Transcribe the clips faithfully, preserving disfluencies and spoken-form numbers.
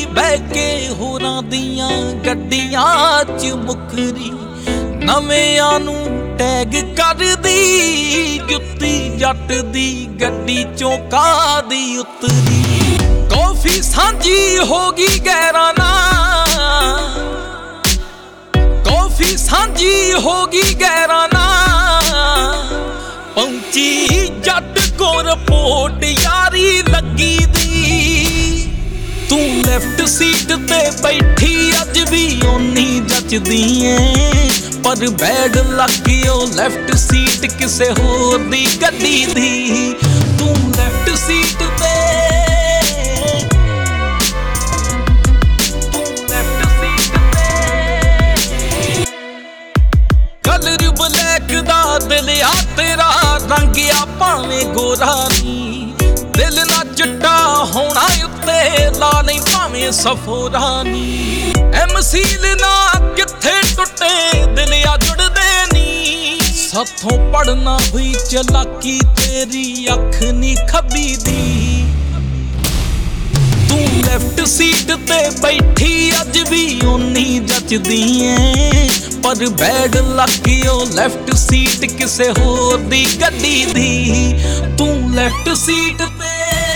ਬਹਿ ਕੇ ਹੋਰਾਂ ਦੀਆਂ ਗੱਡੀਆਂ 'ਚ ਮੁਖਰੀ ਨਵਿਆਂ ਨੂੰ ਟੈਗ ਕਰਦੀ ਜੁੱਤੀ ਜੱਟ ਦੀ ਗੱਡੀ ਚੋਂ ਕਾਦੀ ਉਤਰੀ ਕੌਫੀ ਸਾਂਝੀ ਹੋ ਗਈ ਗੈਰਾਂ ਨਾਲ ਕੌਫੀ ਸਾਂਝੀ ਹੋ ਗਈ ਗੈਰਾਂ ਨਾਲ ਪਹੁੰਚੀ ਜੱਟ ਕੋ ਰਿਪੋਰਟ ਯਾਰੀ ਲੱਗੀ ਦੀ ਤੂੰ ਲੈਫਟ ਸੀਟ ਤੇ ਬੈਠੀ ਅੱਜ ਵੀ ਓਨੀ ਜੱਚਦੀ ਏ ਪਰ ਬੈਡ ਲੱਗੀ ਓ ਲੈਫਟ ਸੀਟ ਕਿਸੇ ਹੋਰ ਦੀ ਗੱਡੀ ਦੀ ਤੂੰ ਲੈਫਟ ਸੀਟ ਤੇ ਤੂੰ ਲੈਫਟ ਸੀਟ ਤੇ ਕਲਰ ਬਲੈਕ ਦਾ ਦਿਲ ਆ ਤੇਰਾ ਰੰਗ ਆ ਭਾਵੇਂ ਗੋਰਾ ਨੀ ਦਿਲ ਨਾ ਚਿੱਟਾ ਹੋਣਾ ਉੱਤੇ ਲਾ ਨਹੀਂ ਭਾਵੇਂ ਸਫੋਰਾ ਨੀ ਐਮਸੀਲ ਨਾ ਕਿੱਥੇ ਟੁੱਟੇ ਦਿਲ ਆ ਜੁੜਦੇ ਨੀ ਸਾਥੋਂ ਪੜਨਾ ਹੋਈ ਚਲਾਕੀ ਤੇਰੀ ਅੱਖ ਨੀ ਖੱਬੀ ਦੀ ਤੂੰ ਲੈਫਟ ਸੀਟ ਤੇ ਬੈਠੀ ਅੱਜ ਵੀ ਓਨੀ ਜੱਚਦੀ ਏ ਪਰ ਬੈਡ ਲੱਗੀ ਓ ਲੈਫਟ ਸੀਟ ਕਿਸੇ ਹੋਰ ਦੀ ਗੱਡੀ ਦੀ ਤੂੰ ਲੈਫਟ ਸੀਟ ਤੇ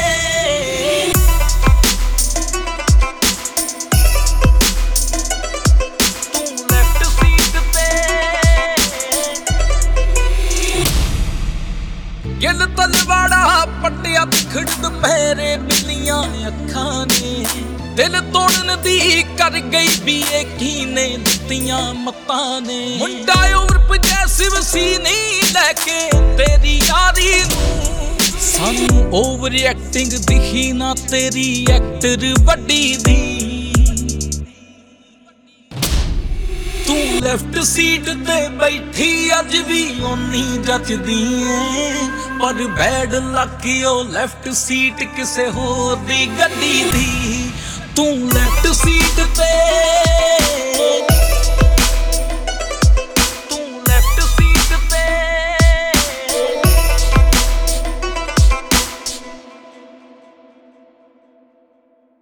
ਗਿੱਲ ਤਲਵਾੜਾ ਪੱਟਿਆ ਖਿੜ ਦੁਪਹਿਰੇ ਬਿੱਲੀਆਂ ਅੱਖਾਂ ਨੇ ਦਿਲ ਤੋੜਨ ਦੀ ਕਰ ਗਈ ਵੀ ਇਹ ਕੀਨੇ ਦਿੱਤੀਆਂ ਮੱਤਾਂ ਨੇ ਮੁੰਡਾ ਉਮਰ ਪਜੈਸਿਵ ਸੀ ਨਹੀਂ ਲੈ ਕੇ ਤੇਰੀ ਯਾਰੀ ਨੂੰ ਸਾਨੂੰ ਓਵਰ ਐਕਟਿੰਗ ਦਿਖੀ ਨਾ ਤੇਰੀ ਐਕਟਰ ਵੱਡੀ ਦੀ ਤੂੰ ਲੈਫਟ ਸੀਟ ਤੇ ਬੈਠੀ ਅੱਜ ਵੀ ਓਨੀ ਜੱਚਦੀ ਏ ਪਰ ਬੈਡ ਲੱਗੀ ਓ ਲੈਫਟ ਸੀਟ ਕਿਸੇ ਹੋਰ ਦੀ ਗੱਡੀ ਦੀ ਤੂੰ ਲੈਫਟ ਸੀਟ ਤੇ